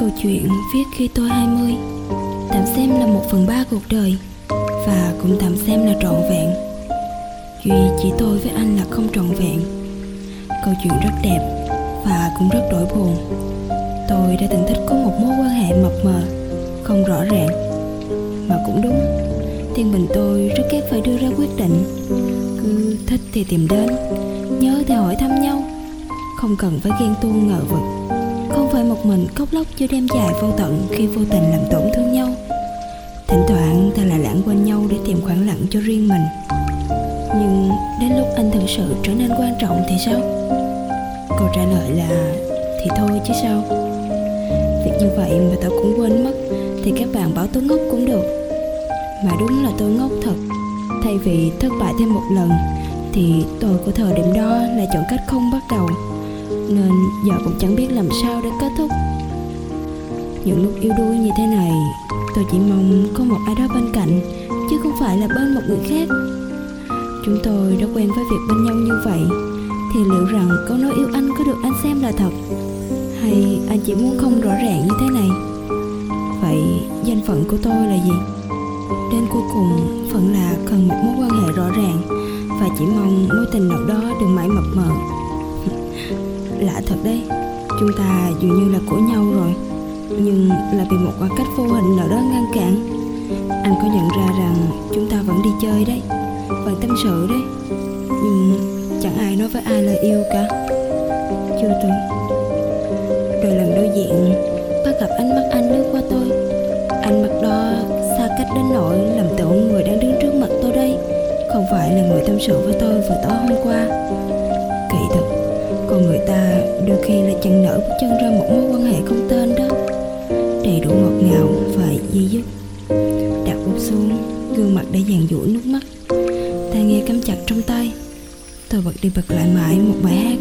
Câu chuyện viết khi tôi 20, tạm xem là 1/3 cuộc đời, và cũng tạm xem là trọn vẹn. Duy chỉ tôi với anh là không trọn vẹn. Câu chuyện rất đẹp và cũng rất đổi buồn. Tôi đã từng thích có một mối quan hệ mập mờ, không rõ ràng. Mà cũng đúng, thiên bình tôi rất ghét phải đưa ra quyết định. Cứ thích thì tìm đến, nhớ thì hỏi thăm nhau. Không cần phải ghen tuông ngờ vực. Không phải một mình khóc lóc giữa đêm dài vô tận khi vô tình làm tổn thương nhau. Thỉnh thoảng ta lại lãng quên nhau để tìm khoảng lặng cho riêng mình. Nhưng đến lúc anh thực sự trở nên quan trọng thì sao? Câu trả lời là thì thôi chứ sao. Việc như vậy mà tao cũng quên mất thì các bạn bảo tôi ngốc cũng được. Mà đúng là tôi ngốc thật. Thay vì thất bại thêm một lần thì tôi của thời điểm đó lại chọn cách không bắt đầu, nên giờ cũng chẳng biết làm sao để kết thúc. Những lúc yếu đuối như thế này, tôi chỉ mong có một ai đó bên cạnh, chứ không phải là bên một người khác. Chúng tôi đã quen với việc bên nhau như vậy, thì liệu rằng câu nói yêu anh có được anh xem là thật, hay anh chỉ muốn không rõ ràng như thế này? Vậy danh phận của tôi là gì? Đến cuối cùng vẫn là cần một mối quan hệ rõ ràng, và chỉ mong mối tình nào đó đừng mãi mập mờ. Lạ thật đấy, chúng ta dường như là của nhau rồi, nhưng là bị một khoảng cách vô hình nào đó ngăn cản. Anh có nhận ra rằng chúng ta vẫn đi chơi đấy, vẫn tâm sự đấy, nhưng chẳng ai nói với ai lời yêu cả. Chưa từng. Rồi lần đối diện, bắt gặp ánh mắt anh lướt qua tôi. Ánh mắt đó xa cách đến nỗi làm tưởng người đang đứng trước mặt tôi đây không phải là người tâm sự với tôi vừa tối hôm qua. Kỳ thực, con người ta đôi khi lại chẳng nỡ bước chân ra một mối quan hệ không tên đó, đầy đủ ngọt ngào và di dứt. Đặt bút xuống, gương mặt đã dàn dụi nước mắt, tai nghe cắm chặt trong tay. Tôi bật đi bật lại mãi một bài hát.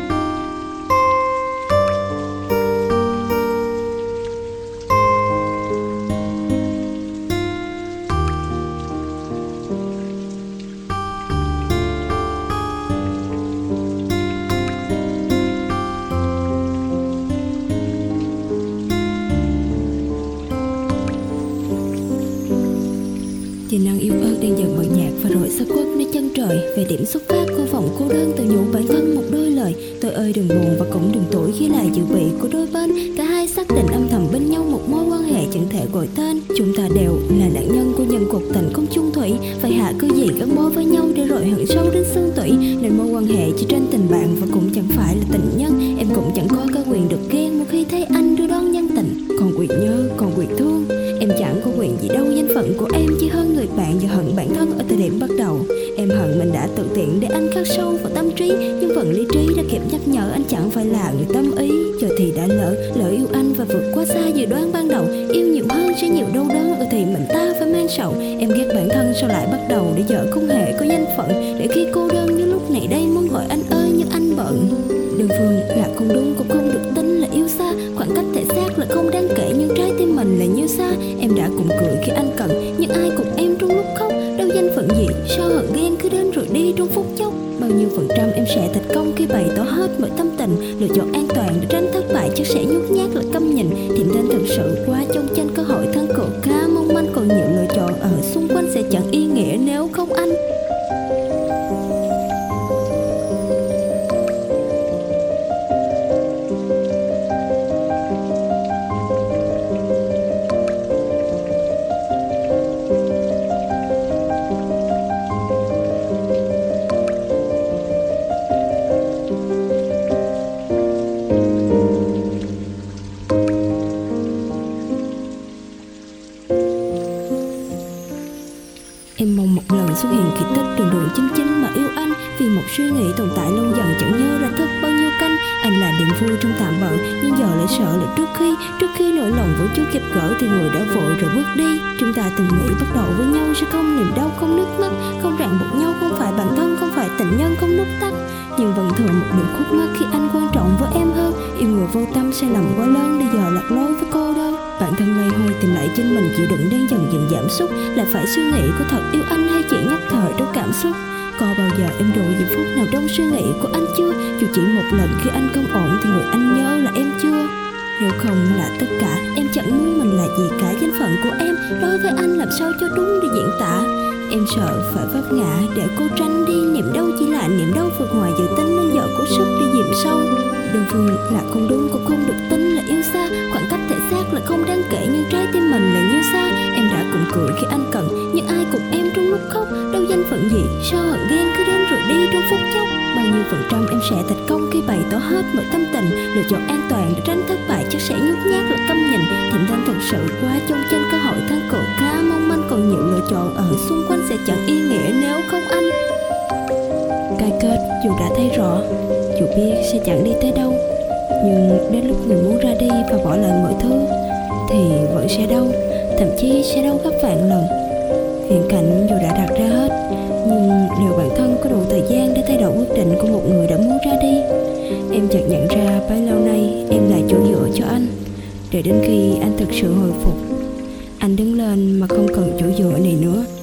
Tiềm năng yêu ớt đang dần mờ nhạt và rồi xa khuất nơi chân trời. Về điểm xuất phát của vòng cô đơn, tự nhủ bản thân một đôi lời: tôi ơi đừng buồn và cũng đừng tủi khi là dự bị của đôi bên. Cả hai xác định âm thầm bên nhau một mối quan hệ chẳng thể gọi tên. Chúng ta đều là nạn nhân của những cuộc tình không chung thủy. Vậy hạ cứ gì gắn bó với nhau để rồi hận sâu đến xương tủy. Nên mối quan hệ chỉ trên tình bạn và cũng chẳng phải là tình nhân. Em cũng chẳng có cái quyền được ghen một khi thấy anh đưa đón nhân tình. Còn quyền nhớ, còn quyền thương, em chẳng có quyền gì đâu. Danh phận của em chỉ hơn người bạn và hận bản thân ở thời điểm bắt đầu. Em hận mình đã tự tiện để anh khắc sâu vào tâm trí, nhưng phần lý trí đã kịp nhắc nhở anh chẳng phải là người tâm ý. Giờ thì đã lỡ yêu anh và vượt quá xa dự đoán ban đầu. Yêu nhiều hơn sẽ nhiều đau đớn, ở thì mình ta phải mang sầu. Em ghét bản thân sao lại bắt đầu để giờ không hề có danh phận. Để khi cô đơn như lúc này đây muốn gọi anh ơi nhưng anh bận. Đơn phương là không đúng cũng không được tính là yêu xa. Khoảng cách thể xác là không đáng kể, nhưng trái tim mình là như xa. Em đã cùng cười khi anh cần, nhưng ai cùng em trong lúc khóc. Đâu danh phận gì, sao hận ghen cứ đến rồi đi trong phút chốc. Bao nhiêu % em sẽ thành công khi bày tỏ hết mọi tâm tình. Lựa chọn an toàn để tránh thất bại chắc sẽ nhút nhát là căm nhìn. Tìm tên thực sự quá trong tranh cơ hội thân cộ khá mong manh. Còn nhiều lựa chọn ở xung quanh sẽ chẳng ý nghĩa nếu không anh. Em mong một lần xuất hiện kỳ tích đường đường chính chính mà yêu anh. Vì một suy nghĩ tồn tại lâu dần chẳng nhớ ra thức bao nhiêu canh. Anh là niềm vui trong tạm bợ, nhưng giờ lại sợ là trước khi nỗi lòng vẫn chưa kịp gỡ thì người đã vội rồi bước đi. Chúng ta từng nghĩ bắt đầu với nhau sẽ không niềm đau, không nước mắt, không ràng buộc nhau, không phải bản thân, không phải tình nhân, không nút tắt. Nhưng vẫn thường một điều khúc mắc khi anh quan trọng với em hơn. Yêu người vô tâm sai lầm quá lớn để giờ lạc lối với cô đơn. Bản thân lây hôi tìm lại chính mình, chịu đựng đang dần giảm sút. Là phải suy nghĩ có thật yêu anh hay chỉ nhất thời trong cảm xúc. Có bao giờ em đủ giây phút nào trong suy nghĩ của anh chưa? Dù chỉ một lần khi anh không ổn thì người anh nhớ là em chưa? Nếu không là tất cả, em chẳng muốn mình là gì cả. Danh phận của em đối với anh làm sao cho đúng để diễn tả. Em sợ phải vấp ngã để cô tránh đi. Niềm đau chỉ là niềm đau vượt ngoài dự tính, nên giờ cố sức để dìm sâu. Đơn phương là không đúng, cũng không được tính là yêu xa. Khoảng cách thể xác là không đáng kể, nhưng trái tim mình là như xa. Em đã cùng cười khi anh cần, nhưng ai cùng em trong lúc khóc. Đâu danh phận gì, sao hận ghen cứ đến rồi đi trong phút chốc. Bao nhiêu phần trăm em sẽ thành công khi bày tỏ hết mọi tâm tình. Lựa chọn an toàn để tránh thất bại chắc sẽ nhút nhát là căm nhìn. Thềm than thật sự quá trong trên cơ hội than cổ khá mong manh, còn nhiều lựa chọn ở xung quanh sẽ chẳng ý nghĩa nếu không anh. Cái kết dù đã thấy rõ, dù biết sẽ chẳng đi tới đâu, nhưng đến lúc người muốn ra đi và bỏ lại mọi thứ thì vẫn sẽ đau, thậm chí sẽ đau gấp vạn lần. Viễn cảnh dù đã đặt ra hết, nhưng liệu bản thân có đủ thời gian để thay đổi quyết định của một người đã muốn ra đi? Em chợt nhận ra bấy lâu nay em là chỗ dựa cho anh, để đến khi anh thực sự hồi phục, anh đứng lên mà không cần chỗ dựa này nữa.